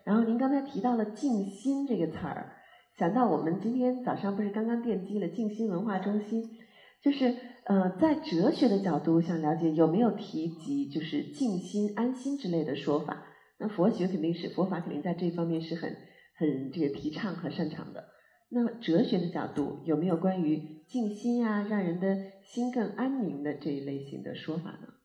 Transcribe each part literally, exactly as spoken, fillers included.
然后您刚才提到了静心这个词儿，想到我们今天早上不是刚刚奠基了静心文化中心，就是呃，在哲学的角度想了解有没有提及就是静心、安心之类的说法？那佛学肯定是佛法肯定在这方面是很很这个提倡和擅长的。那么哲学的角度有没有关于静心啊，让人的心更安宁的这一类型的说法呢？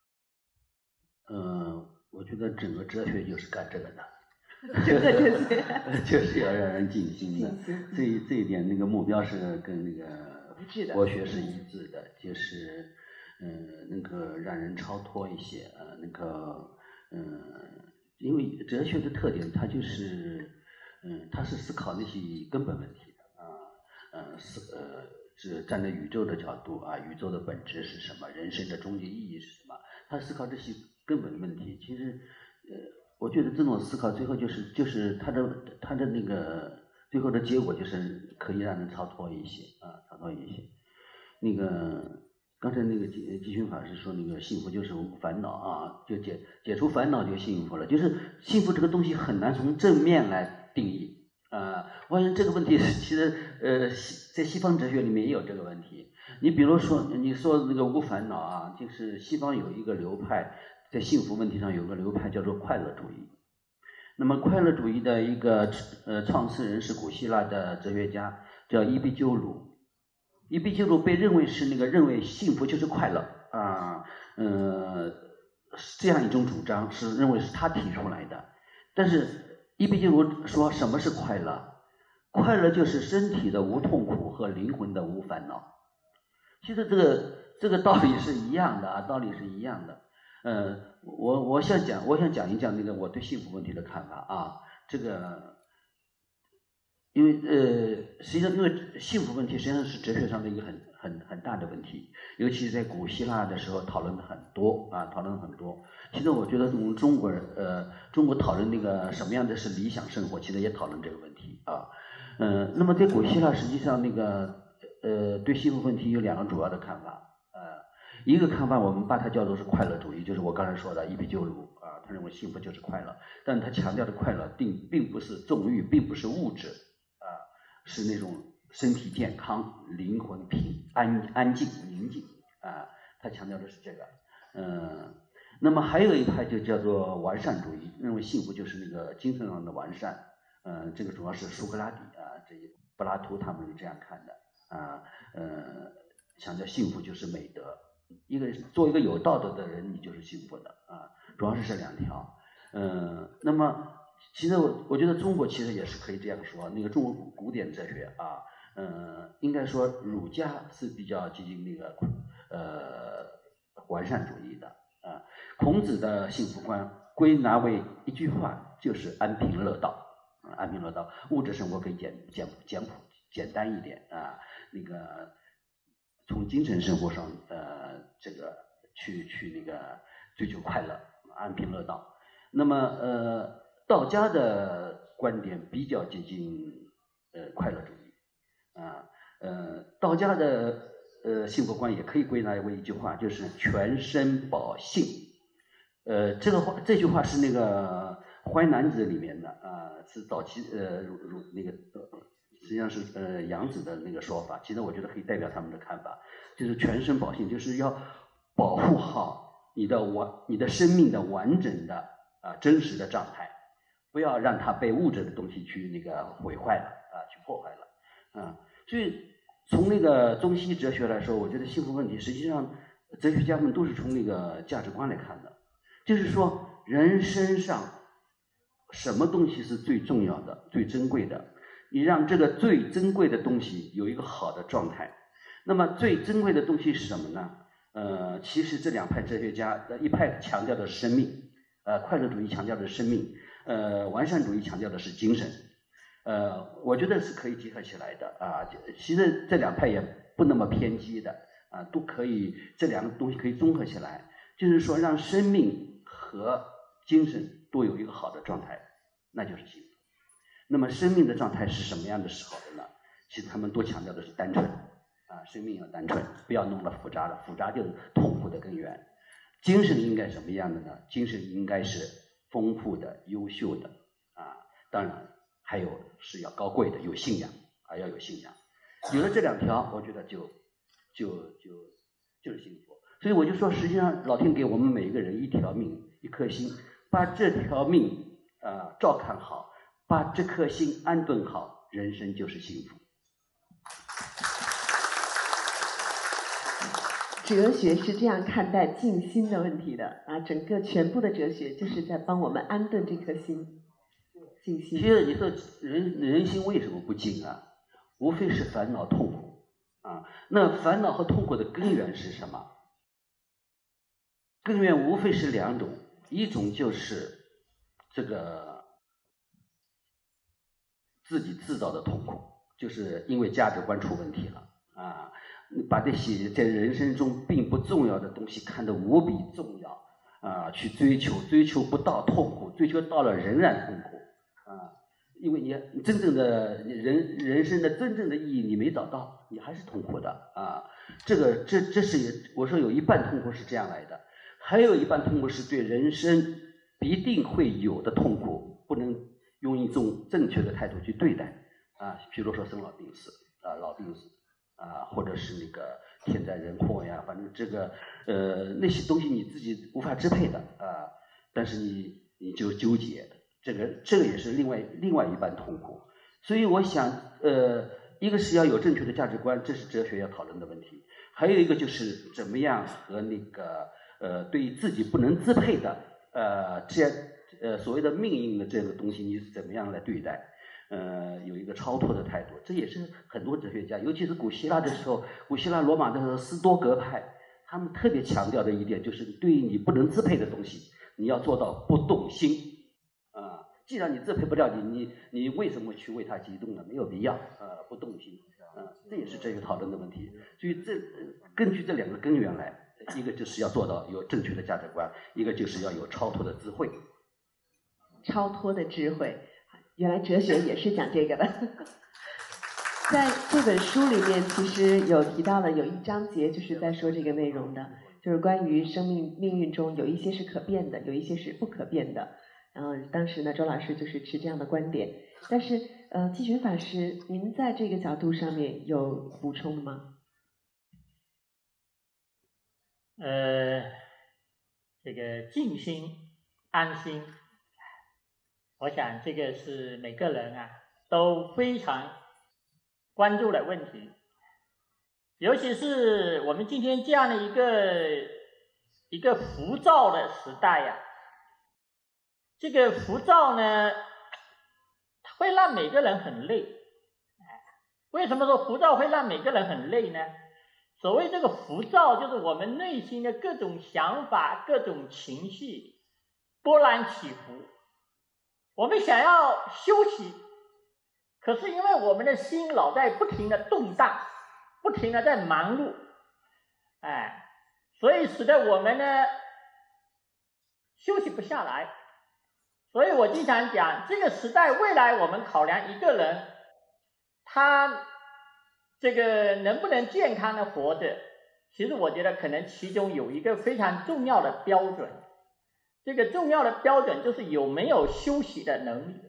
呃，我觉得整个哲学就是干这个的。 整个哲学就是要让人静心的，这一这一点那个目标是跟那个佛学是一致的，就是呃那个让人超脱一些，呃那个呃因为哲学的特点，它就是嗯、呃、它是思考那些根本问题的啊，呃是呃是站在宇宙的角度啊，宇宙的本质是什么，人生的终极意义是什么，他思考这些根本的问题，其实呃。我觉得这种思考最后就是就是他的他的那个最后的结果就是可以让人超脱一些啊，超脱一些。那个刚才那个基基勋法师说那个幸福就是无烦恼啊，就解解除烦恼就幸福了。就是幸福这个东西很难从正面来定义啊。我想这个问题其实呃在西方哲学里面也有这个问题。你比如说你说那个无烦恼啊，就是西方有一个流派。在幸福问题上有个流派叫做快乐主义。那么快乐主义的一个呃创始人是古希腊的哲学家叫伊壁鸠鲁。伊壁鸠鲁被认为是那个认为幸福就是快乐啊，呃这样一种主张是认为是他提出来的。但是伊壁鸠鲁说什么是快乐？快乐就是身体的无痛苦和灵魂的无烦恼。其实这个这个道理是一样的啊，道理是一样的。呃，我我想讲，我想讲一讲那个我对幸福问题的看法啊。这个，因为呃，实际上因为幸福问题实际上是哲学上的一个很很很大的问题，尤其是在古希腊的时候讨论的很多啊，讨论很多。其实我觉得我们中国人呃，中国讨论那个什么样的是理想生活，其实也讨论这个问题啊。嗯、呃，那么在古希腊实际上那个呃，对幸福问题有两个主要的看法。一个看法我们把它叫做是快乐主义，就是我刚才说的伊壁鸠鲁啊，他认为幸福就是快乐，但他强调的快乐并并不是纵欲，并不是物质啊，是那种身体健康、灵魂平安安静宁静啊，他强调的是这个。嗯，那么还有一派就叫做完善主义，认为幸福就是那个精神上的完善。嗯，这个主要是苏格拉底啊，这些柏拉图他们是这样看的啊，呃，强调幸福就是美德。一个做一个有道德的人，你就是幸福的啊，主要是这两条。嗯，那么其实我我觉得中国其实也是可以这样说，那个中国古典哲学啊，嗯，应该说儒家是比较接近那个呃完善主义的啊。孔子的幸福观归纳为一句话，就是安贫乐道。安贫乐道，物质生活可以简简简朴简单一点啊，那个。从精神生活上，呃，这个去去那个追求快乐，安贫乐道。那么，呃，道家的观点比较接近呃快乐主义，啊，呃，道家的呃幸福观也可以归纳为一句话，就是全身保幸。呃，这个话这句话是那个《淮南子》里面的啊，是早期呃儒儒那个。呃实际上是呃杨子的那个说法，其实我觉得可以代表他们的看法，就是全身保幸，就是要保护好你的完你的生命的完整的啊、呃、真实的状态，不要让它被物质的东西去那个毁坏了啊，去破坏了啊。所以从那个中西哲学来说，我觉得幸福问题实际上哲学家们都是从那个价值观来看的，就是说人身上什么东西是最重要的、最珍贵的。你让这个最珍贵的东西有一个好的状态，那么最珍贵的东西是什么呢？呃，其实这两派哲学家，一派强调的是生命，呃，快乐主义强调的是生命，呃，完善主义强调的是精神，呃，我觉得是可以结合起来的啊。其实这两派也不那么偏激的啊，都可以，这两个东西可以综合起来，就是说让生命和精神都有一个好的状态，那就是幸福。那么生命的状态是什么样的时候的呢？其实他们都强调的是单纯啊，生命要单纯，不要弄得复杂了，复杂就是痛苦的根源。精神应该什么样的呢？精神应该是丰富的、优秀的啊。 当然还有是要高贵的，有信仰啊，要有信仰。有了这两条，我觉得就就就就是幸福。所以我就说，实际上老天给我们每一个人一条命，一颗心，把这条命啊、呃、照看好，把这颗心安顿好，人生就是幸福。 哲学是这样看待静心的问题的啊，整个全部的哲学就是在帮我们安顿这颗心，静心。 其实你说人人心为什么不静啊？无非是烦恼痛苦啊。那烦恼和痛苦的根源是什么？根源无非是两种，一种就是这个自己制造的痛苦，就是因为价值观出问题了啊。把这些在人生中并不重要的东西看得无比重要啊，去追求，追求不到痛苦，追求到了仍然痛苦啊，因为你真正的人人生的真正的意义你没找到，你还是痛苦的啊。这个这这是我说有一半痛苦是这样来的，还有一半痛苦是对人生必定会有的痛苦，不能用一种正确的态度去对待啊，比如说生老病死啊，老病死。啊，或者是那个天灾人祸呀，反正这个呃那些东西你自己无法支配的啊，但是你你就纠结，这个这个也是另外另外一半痛苦。所以我想，呃，一个是要有正确的价值观，这是哲学要讨论的问题；还有一个就是怎么样和那个呃对自己不能支配的呃这样呃所谓的命运的这个东西，你是怎么样来对待？呃，有一个超脱的态度，这也是很多哲学家，尤其是古希腊的时候，古希腊罗马的时候，斯多格派，他们特别强调的一点就是，对于你不能支配的东西，你要做到不动心啊。既然你支配不了你，你你为什么去为它激动呢？没有必要啊，不动心啊，这也是哲学讨论的问题。所以这根据这两个根源来，一个就是要做到有正确的价值观，一个就是要有超脱的智慧。 超脱的智慧。原来哲学也是讲这个的。在这本书里面其实有提到了有一章节就是在说这个内容的，就是关于生命命运中有一些是可变的，有一些是不可变的。然后当时呢周老师就是持这样的观点，但是呃济学法师您在这个角度上面有补充的吗？ 呃这个静心安心，我想这个是每个人啊都非常关注的问题，尤其是我们今天这样的一个一个浮躁的时代呀、啊，这个浮躁呢会让每个人很累。为什么说浮躁会让每个人很累呢？所谓这个浮躁，就是我们内心的各种想法、各种情绪波澜起伏。我们想要休息，可是因为我们的心老在不停的动荡，不停的在忙碌，哎，所以使得我们呢休息不下来。所以我经常讲，这个时代未来我们考量一个人他这个能不能健康的活着，其实我觉得可能其中有一个非常重要的标准，这个重要的标准就是有没有休息的能力。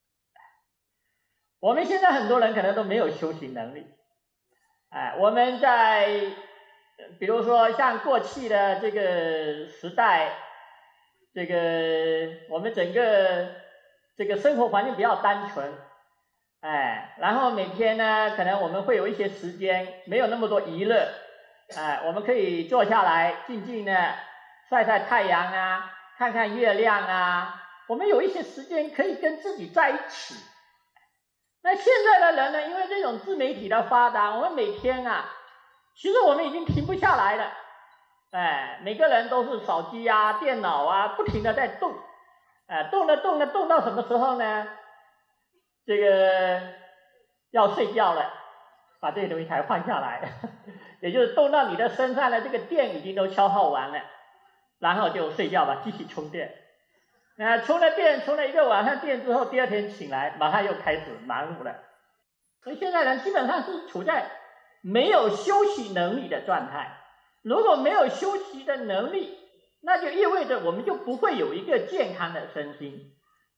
我们现在很多人可能都没有休息能力，哎，我们在比如说像过去的这个时代，这个我们整个这个生活环境比较单纯，哎，然后每天呢可能我们会有一些时间，没有那么多娱乐，哎，我们可以坐下来静静的晒晒太阳啊，看看月亮啊，我们有一些时间可以跟自己在一起。那现在的人呢，因为这种自媒体的发达，我们每天啊，其实我们已经停不下来了，哎，每个人都是手机啊、电脑啊，不停的在动，哎，动着动着动到什么时候呢？这个要睡觉了，把这些东西才放下来，也就是动到你的身上的这个电已经都消耗完了，然后就睡觉吧，继续充电。那充了电，充了一个晚上电之后，第二天醒来，马上又开始忙碌了。所以现在人基本上是处在没有休息能力的状态。如果没有休息的能力，那就意味着我们就不会有一个健康的身心。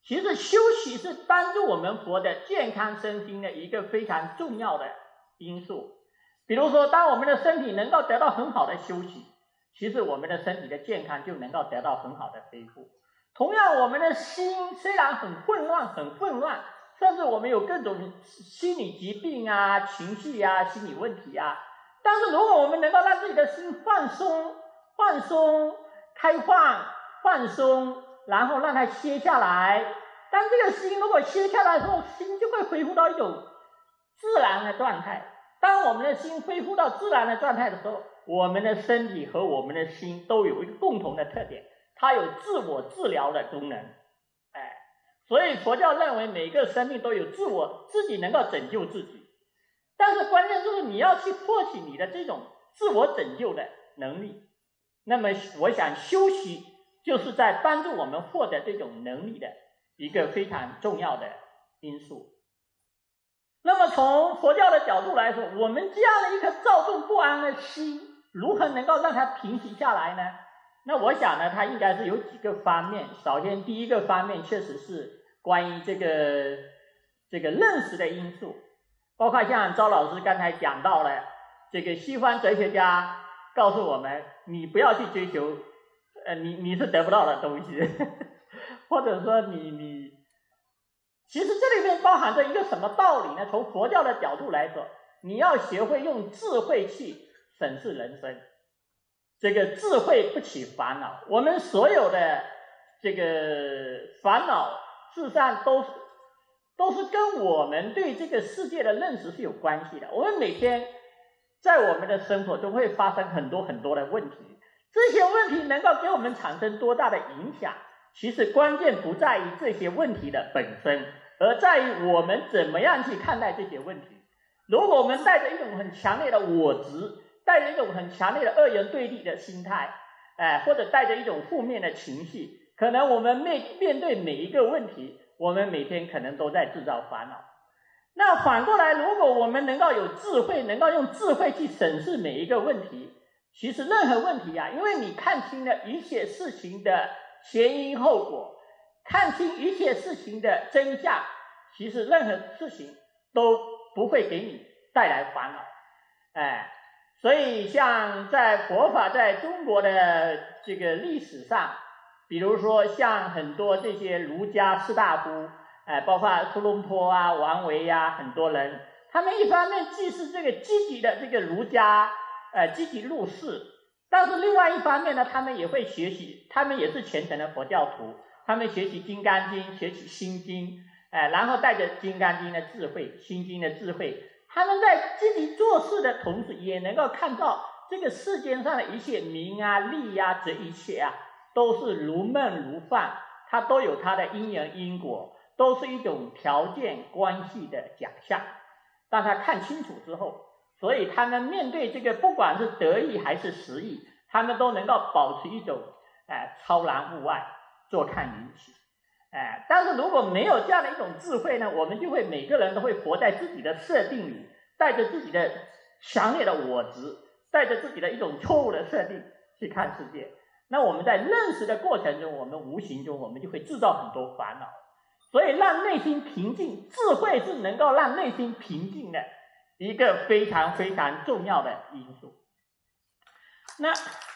其实休息是帮助我们活得健康身心的一个非常重要的因素。比如说，当我们的身体能够得到很好的休息，其实我们的身体的健康就能够得到很好的恢复。同样，我们的心虽然很混乱很混乱，甚至我们有各种心理疾病啊、情绪啊、心理问题啊，但是如果我们能够让自己的心放松放松开放放松，然后让它歇下来，当这个心如果歇下来之后，心就会恢复到一种自然的状态。当我们的心恢复到自然的状态的时候，我们的身体和我们的心都有一个共同的特点，它有自我治疗的功能。哎，所以佛教认为每个生命都有自我自己能够拯救自己，但是关键就是你要去获取你的这种自我拯救的能力。那么我想修习就是在帮助我们获得这种能力的一个非常重要的因素。那么从佛教的角度来说，我们这样的一颗躁动不安的心，如何能够让它平息下来呢？那我想呢，它应该是有几个方面。首先第一个方面确实是关于这个这个认识的因素，包括像赵老师刚才讲到了，这个西方哲学家告诉我们，你不要去追求呃你你是得不到的东西或者说你你其实这里面包含着一个什么道理呢？从佛教的角度来说，你要学会用智慧去审视人生，这个智慧不起烦恼。我们所有的这个烦恼事实上都是都是跟我们对这个世界的认识是有关系的。我们每天在我们的生活中会发生很多很多的问题，这些问题能够给我们产生多大的影响，其实关键不在于这些问题的本身，而在于我们怎么样去看待这些问题。如果我们带着一种很强烈的我执，带着一种很强烈的二元对立的心态，哎，或者带着一种负面的情绪，可能我们面面对每一个问题，我们每天可能都在制造烦恼。那反过来，如果我们能够有智慧，能够用智慧去审视每一个问题，其实任何问题啊，因为你看清了一切事情的前因后果，看清一切事情的真相，其实任何事情都不会给你带来烦恼。哎，所以像在佛法在中国的这个历史上，比如说像很多这些儒家士大夫，哎，包括苏东坡啊、王维呀、啊，很多人，他们一方面既是这个积极的这个儒家，呃，积极入世，但是另外一方面呢，他们也会学习，他们也是虔诚的佛教徒，他们学习《金刚经》，学习《心经》，哎，然后带着《金刚经》的智慧，《心经》的智慧，他们在积极做事的同时，也能够看到这个世间上的一切名啊、利啊，这一切啊，都是如梦如幻，它都有它的因缘因果，都是一种条件关系的假象。当他看清楚之后，所以他们面对这个不管是得意还是失意，他们都能够保持一种哎超然物外，坐看云起。哎，但是如果没有这样的一种智慧呢，我们就会每个人都会活在自己的设定里，带着自己的强烈的我执，带着自己的一种错误的设定去看世界。那我们在认识的过程中，我们无形中我们就会制造很多烦恼。所以让内心平静，智慧是能够让内心平静的一个非常非常重要的因素。那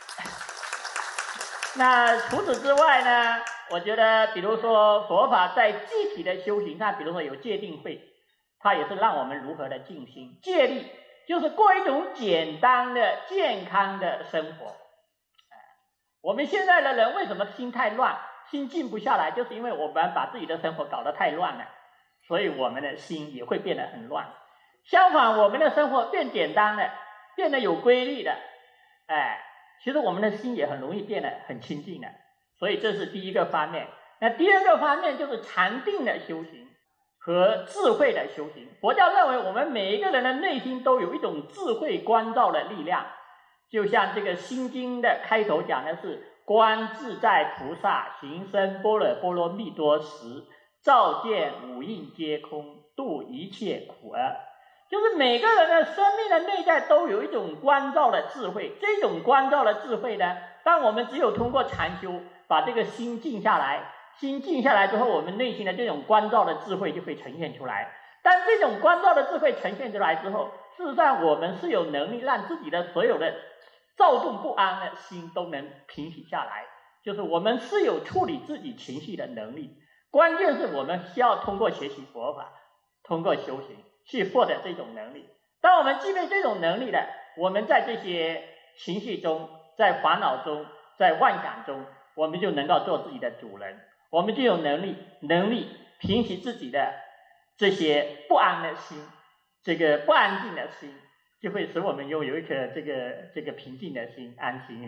那除此之外呢，我觉得比如说佛法在具体的修行上，比如说有戒定慧，它也是让我们如何的静心。戒律就是过一种简单的健康的生活。我们现在的人为什么心太乱，心静不下来，就是因为我们把自己的生活搞得太乱了，所以我们的心也会变得很乱。相反，我们的生活变简单了，变得有规律了，哎，其实我们的心也很容易变得很清净了。所以这是第一个方面。那第二个方面就是禅定的修行和智慧的修行。佛教认为我们每一个人的内心都有一种智慧关照的力量，就像这个心经的开头讲的是观自在菩萨行深般若波罗蜜多时，照见五蕴皆空，度一切苦厄。就是每个人的生命的内在都有一种关照的智慧，这种关照的智慧呢，当我们只有通过禅修把这个心静下来， 心静下来之后，我们内心的这种关照的智慧就会呈现出来。但这种关照的智慧呈现出来之后，事实上我们是有能力让自己的所有的躁动不安的心都能平息下来，就是我们是有处理自己情绪的能力。关键是我们需要通过学习佛法，通过修行去获得这种能力。当我们具备这种能力了，我们在这些情绪中，在烦恼中，在妄想中，我们就能够做自己的主人，我们就有能力能力平息自己的这些不安的心，这个不安静的心，就会使我们拥有一颗这个这个平静的心，安心。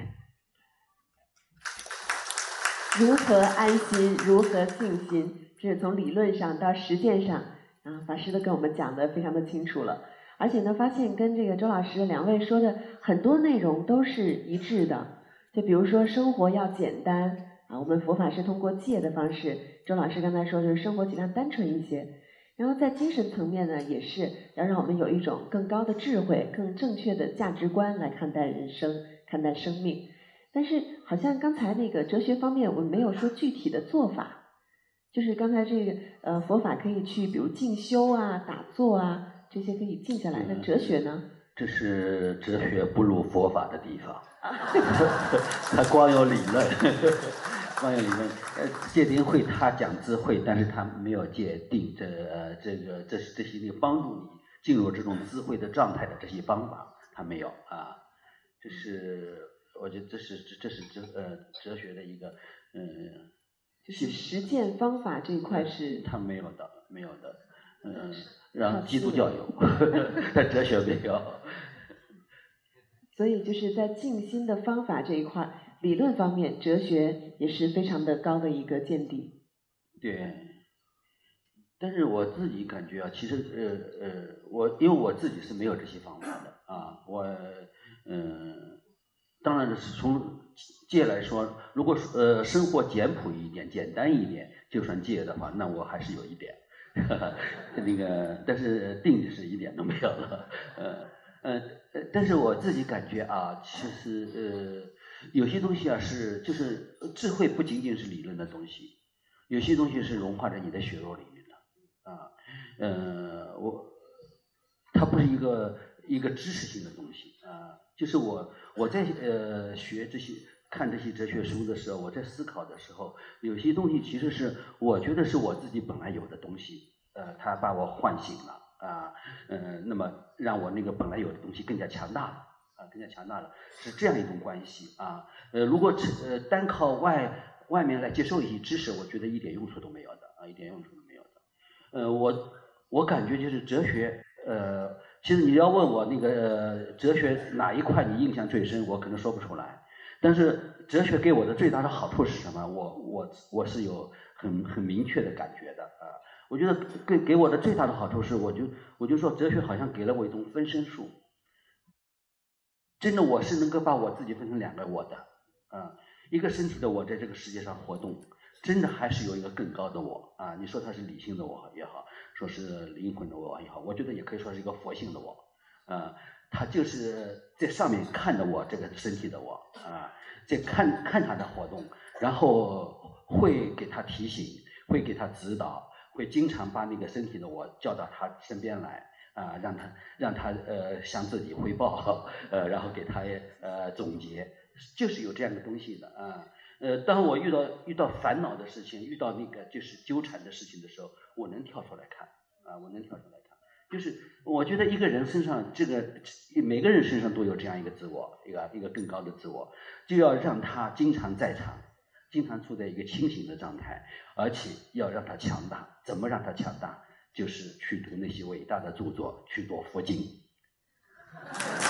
如何安心，如何静心，这是从理论上到实践上，啊，法师都跟我们讲的非常的清楚了。而且呢，发现跟这个周老师两位说的很多内容都是一致的。就比如说生活要简单啊，我们佛法是通过戒的方式，周老师刚才说就是生活尽量单纯一些。然后在精神层面呢，也是要让我们有一种更高的智慧、更正确的价值观来看待人生、看待生命。但是好像刚才那个哲学方面，我们没有说具体的做法，就是刚才这个呃佛法可以去，比如静修啊、打坐啊，这些可以静下来。那哲学呢？ 这是哲学不如佛法的地方，它光有理论。光有理论，呃，戒定慧他讲智慧，但是他没有界定这呃这个这是这些那个帮助你进入这种智慧的状态的这些方法，他没有啊。这是我觉得这是这是哲呃哲学的一个嗯， 就是实践方法这一块是他没有的，没有的，嗯，让基督教有，但哲学没有。 所以就是在静心的方法这一块。理论方面，哲学也是非常的高的一个见地。 对，但是我自己感觉啊，其实呃呃，我因为我自己是没有这些方法的啊，我嗯、呃，当然是从戒来说，如果呃生活简朴一点、简单一点，就算戒的话，那我还是有一点，呵呵那个，但是定是一点都没有了，呃呃呃，但是我自己感觉啊，其实呃。有些东西啊是就是智慧不仅仅是理论的东西，有些东西是融化在你的血肉里面的啊，呃，我它不是一个一个知识性的东西啊，就是我我在呃学这些看这些哲学书的时候，我在思考的时候，有些东西其实是我觉得是我自己本来有的东西，呃，它把我唤醒了啊，呃，那么让我那个本来有的东西更加强大了。啊，更加强大了，是这样一种关系啊。呃，如果呃单靠外外面来接受一些知识，我觉得一点用处都没有的啊，一点用处都没有的。呃，我我感觉就是哲学，呃，其实你要问我那个、呃、哲学哪一块你印象最深，我可能说不出来。但是哲学给我的最大的好处是什么？我我我是有很很明确的感觉的啊。我觉得给给我的最大的好处是，我就我就说哲学好像给了我一种分身术。真的，我是能够把我自己分成两个我的，啊，一个身体的我在这个世界上活动，真的还是有一个更高的我啊。你说它是理性的我也好，说是灵魂的我也好，我觉得也可以说是一个佛性的我，啊，他就是在上面看着我这个身体的我啊，在看看他的活动，然后会给他提醒，会给他指导，会经常把那个身体的我叫到他身边来。啊，让他让他呃向自己汇报，呃，然后给他呃总结，就是有这样的东西的啊。呃，当我遇到遇到烦恼的事情，遇到那个就是纠缠的事情的时候，我能跳出来看啊，我能跳出来看。就是我觉得一个人身上这个每个人身上都有这样一个自我，一个一个更高的自我，就要让他经常在场，经常处在一个清醒的状态，而且要让他强大。怎么让他强大？就是去读那些伟大的著作，去读佛经。